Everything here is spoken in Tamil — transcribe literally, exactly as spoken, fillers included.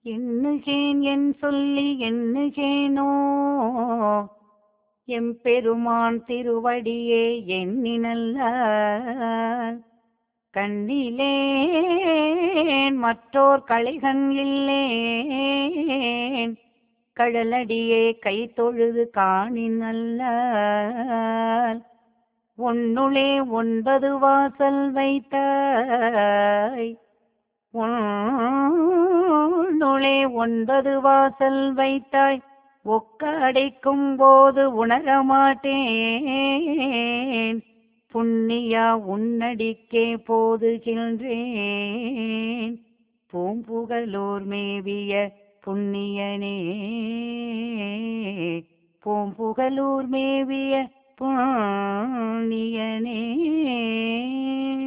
எண்ணுகேன் என் சொல்லி எண்ணுகேனோ எம்பெருமான் திருவடியே எண்ணினல்ல கண்ணிலேன் மற்றோர் களைகண் இல்லேன் கடலடியே கை தொழுது காணினல்ல ஒன்னுளே ஒன்பது வாசல் வைத்தாய் உன்னுளே ஒன்பது வாசல் வைத்தாய் ஒக்க அடைக்கும் போது உணரமாட்டேன் புண்ணியா உன்னடிக்கே போதுகின்றேன் பூம்புகலூர் மேவிய புண்ணியனே பூம்புகலூர் மேவிய புண்ணியனே